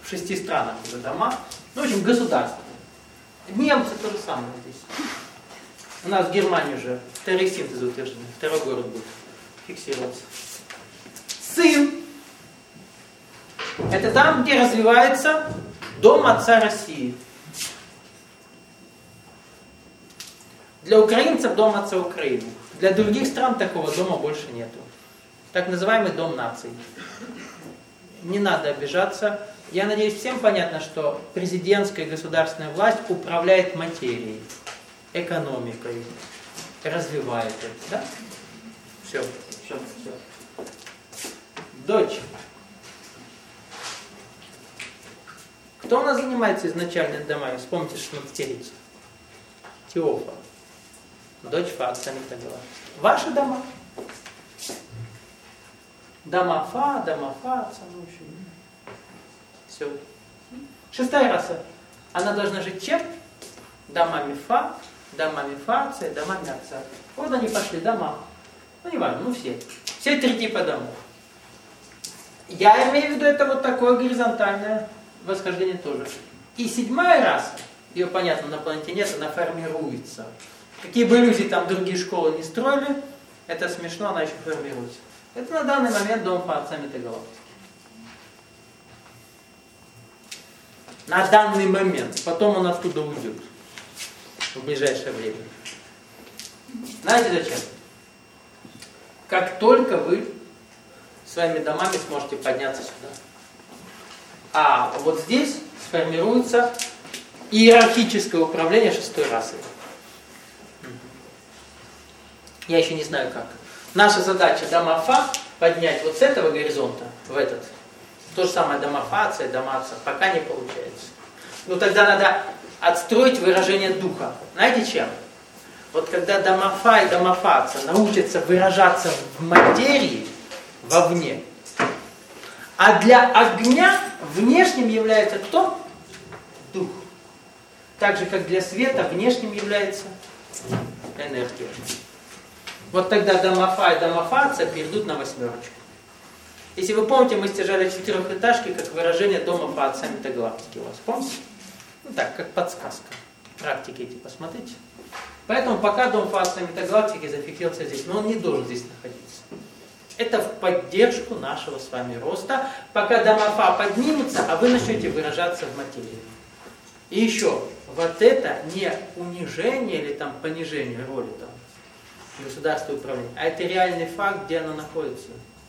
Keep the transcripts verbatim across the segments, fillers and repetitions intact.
в шести странах уже дома. Ну, в общем, государственные. Немцы то же самое здесь. У нас в Германии уже вторые синтезы утверждены, второй город будет фиксироваться. Сын. Это там, где развивается дом отца России. Для украинцев дом отца Украины. Для других стран такого дома больше нету. Так называемый дом наций. Не надо обижаться. Я надеюсь, всем понятно, что президентская и государственная власть управляет материей, экономикой, развивает это. Да? Все. Все, все. Дочь. Кто у нас занимается изначально домами? Вспомните шмактерицу. Теофа. Дочь Фа, сами так говорят. Ваши дома. Дома Фа, дома Фа, ну, в общем. Все. Шестая раса. Она должна жить чем? Домами Фа, домами Фа, Ц, домами отца. Вот они пошли, дома. Ну, не важно, ну все. Все три типа домов. Я имею в виду, это вот такое горизонтальное восхождение тоже. И седьмая раса, ее, понятно, на планете нет, она формируется. Какие бы иллюзии там другие школы не строили, это смешно, она еще формируется. Это на данный момент дом Фа отца метагалактики. На данный момент. Потом он оттуда уйдет. В ближайшее время. Знаете зачем? Как только вы своими домами сможете подняться сюда. А вот здесь сформируется иерархическое управление шестой расой. Я еще не знаю как. Наша задача дома Фа поднять вот с этого горизонта в этот. То же самое дома Фа, Ц, дома Отца. Пока не получается. Ну тогда надо отстроить выражение духа. Знаете чем? Вот когда дома Фа и дома Фа Отца научатся выражаться в материи, вовне. А для огня внешним является кто? Дух. Так же, как для света внешним является энергия. Вот тогда дома Фа и дома Фа Отца перейдут на восьмерочку. Если вы помните, мы стяжали четырехэтажки как выражение дома Фа Отца метагалактики у вас. Помните? Ну так, как подсказка. Практики эти посмотрите. Поэтому пока дом Фа Отца метагалактики зафиксировался здесь, но он не должен здесь находиться. Это в поддержку нашего с вами роста, пока дома Фа поднимутся, а вы начнете выражаться в материи. И еще, вот это не унижение или там понижение роли там, государства и управления, а это реальный факт, где оно находится.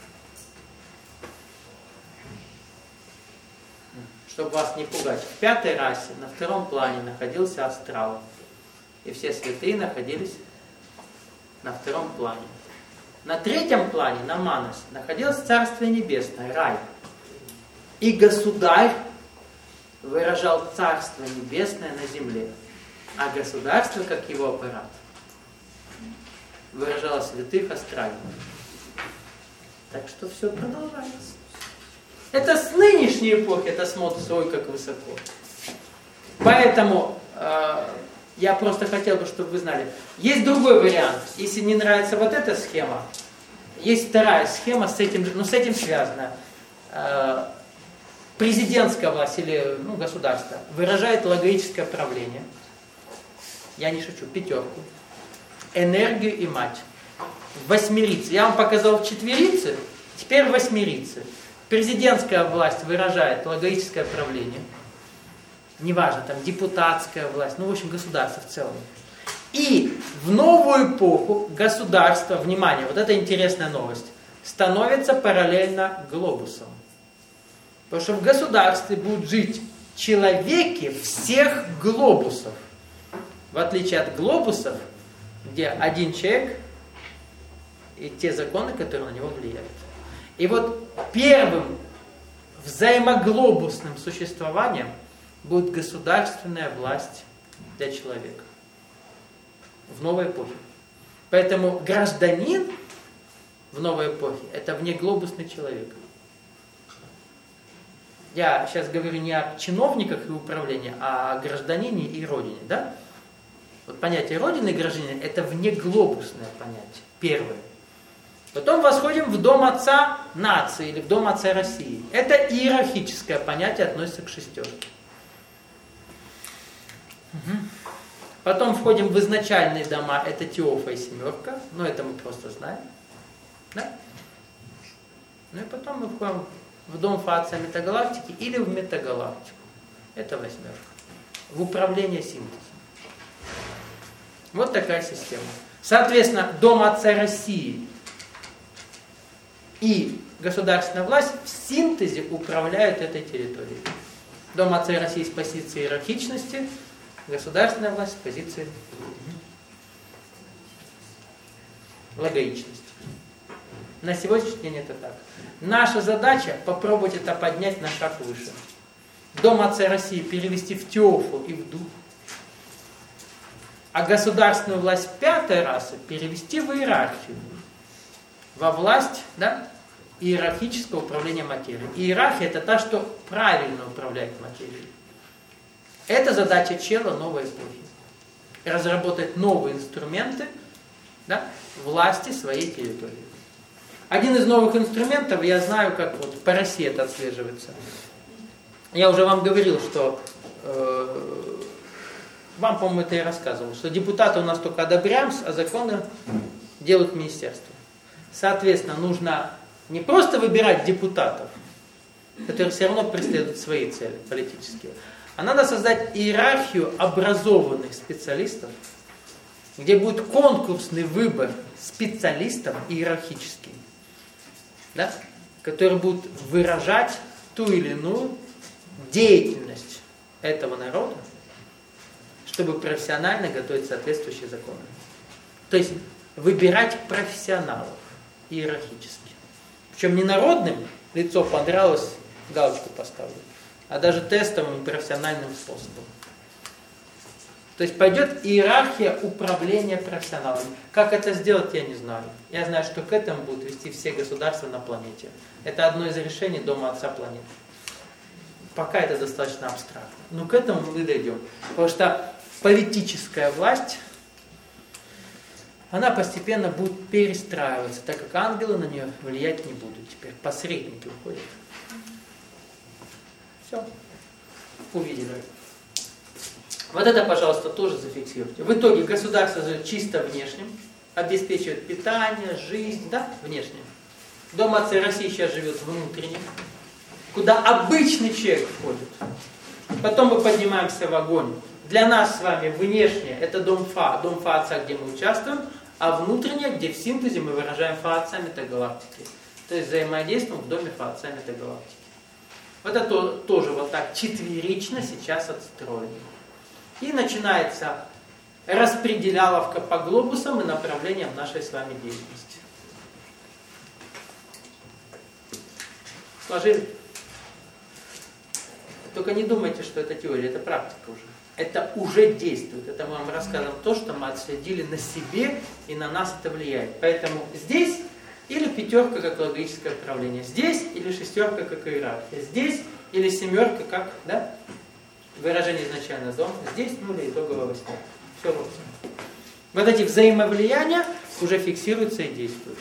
Чтобы вас не пугать. В пятой расе на втором плане находился астрал. И все святые находились на втором плане. На третьем плане, на Манас, находилось Царствие Небесное, рай. И государь выражал Царство Небесное на земле. А государство, как его аппарат, выражало святых астральных. Так что все продолжается. Это с нынешней эпохи это смотрится, ой, как высоко. Поэтому э, я просто хотел бы, чтобы вы знали. Есть другой вариант. Если не нравится вот эта схема, есть вторая схема, с этим, ну, с этим связана. Э, президентская власть или ну, государство выражает логическое правление. Я не шучу, пятерку. Энергию и мать. Восьмерицы. Я вам показал в четверице, теперь в восьмерице. Президентская власть выражает логическое правление. Неважно, там депутатская власть, ну в общем государство в целом. И в новую эпоху государство, внимание, вот это интересная новость, становится параллельно глобусам. Потому что в государстве будут жить человеки всех глобусов. В отличие от глобусов, где один человек и те законы, которые на него влияют. И вот первым взаимоглобусным существованием будет государственная власть для человека в новой эпохе. Поэтому гражданин в новой эпохе это внеглобусный человек. Я сейчас говорю не о чиновниках и управлении, а о гражданине и родине, да? Вот понятие родины и гражданина это внеглобусное понятие, первое. Потом восходим в дом отца нации или в дом отца России. Это иерархическое понятие, относится к шестерке. Угу. Потом входим в изначальные дома, это Теофа и семерка, но это мы просто знаем. Да? Ну и потом мы входим в дом фа отца метагалактики или в метагалактику. Это восьмерка. В управление синтезом. Вот такая система. Соответственно, дом отца России и государственная власть в синтезе управляют этой территорией. Дом отца России с позиции иерархичности, государственная власть с позиции логичности. На сегодняшний день это так. Наша задача попробовать это поднять на шаг выше. Дом отца России перевести в Теофу и в дух. А государственную власть пятой расы перевести в иерархию. Во власть, да, иерархического управления материей. Иерархия это та, что правильно управляет материей. Это задача чела новой эпохи. Разработать новые инструменты, да, власти своей территории. Один из новых инструментов, я знаю, как вот по России это отслеживается. Я уже вам говорил, что э, вам, по-моему, это я рассказывал, что депутаты у нас только одобряем, а законы делают министерство. Соответственно, нужно не просто выбирать депутатов, которые все равно преследуют свои цели политические, а надо создать иерархию образованных специалистов, где будет конкурсный выбор специалистов иерархический, да, которые будут выражать ту или иную деятельность этого народа, чтобы профессионально готовить соответствующие законы. То есть выбирать профессионалов иерархически. Причем не народным, лицо понравилось, галочку поставлю, а даже тестовым профессиональным способом. То есть пойдет иерархия управления профессионалами. Как это сделать, я не знаю. Я знаю, что к этому будут вести все государства на планете. Это одно из решений Дома Отца планеты. Пока это достаточно абстрактно. Но к этому мы дойдем. Потому что политическая власть, она постепенно будет перестраиваться, так как ангелы на нее влиять не будут теперь. Посредники уходят. Все. Увидели. Вот это, пожалуйста, тоже зафиксируйте. В итоге государство чисто внешним, обеспечивает питание, жизнь, да, внешним. Дом Отца России сейчас живет внутренним, куда обычный человек входит. Потом мы поднимаемся в огонь. Для нас с вами внешнее это дом Фа, дом Фа Отца, где мы участвуем, а внутреннее, где в синтезе мы выражаем Фа Отца метагалактики. То есть взаимодействуем в доме Фа Отца метагалактики. Вот это тоже вот так четверично сейчас отстроено. И начинается распределяловка по глобусам и направлениям нашей с вами деятельности. Сложили? Только не думайте, что это теория, это практика уже. Это уже действует. Это мы вам рассказываем то, что мы отследили на себе, и на нас это влияет. Поэтому здесь или пятерка как логическое управление, здесь или шестерка как иерархия, здесь или семерка как, да, выражение изначально дома, здесь нуль и итоговая восьмерка. Все вот. Вот эти взаимовлияния уже фиксируются и действуют.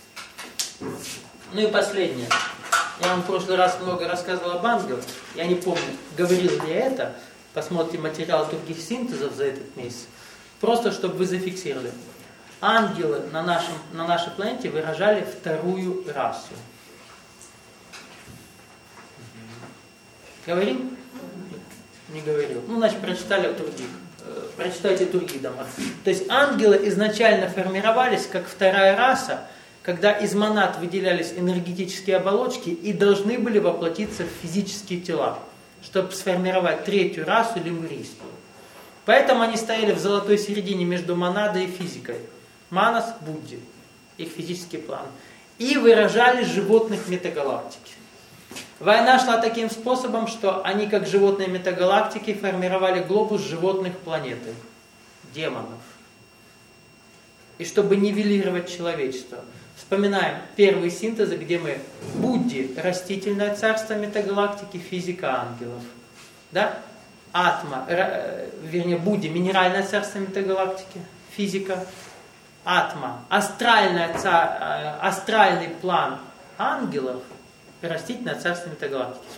Ну и последнее. Я вам в прошлый раз много рассказывал об ангелах. Я не помню, говорил ли я это. Посмотрите материал других синтезов за этот месяц. Просто, чтобы вы зафиксировали. Ангелы на, нашем, на нашей планете выражали вторую расу. Говорил? Не говорил. Ну, значит, прочитали в других. Прочитайте другие дома. То есть ангелы изначально формировались как вторая раса, когда из монад выделялись энергетические оболочки и должны были воплотиться в физические тела, чтобы сформировать третью расу лемурийскую. Поэтому они стояли в золотой середине между монадой и физикой. Манас, Будди, их физический план. И выражали животных метагалактики. Война шла таким способом, что они, как животные метагалактики, формировали глобус животных планеты, демонов. И чтобы нивелировать человечество. Вспоминаем первые синтезы, где мы Будди, растительное царство метагалактики, физика ангелов. Да? Атма, вернее Будди, минеральное царство метагалактики, физика. атма, астральная, ца, астральный план ангелов, растить над царствами этой галактики.